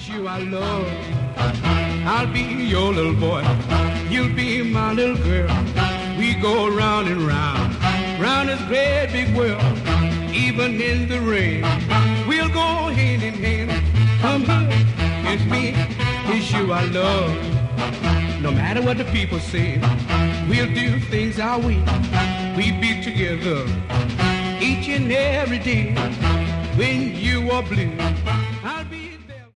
It's you I love. I'll be your little boy. You'll be my little girl. We go round and round, round this great big world. Even in the rain, we'll go hand in hand. Come here, it's me, it's you I love. No matter what the people say, we'll do things our way. We be together each and every day. When you are blue,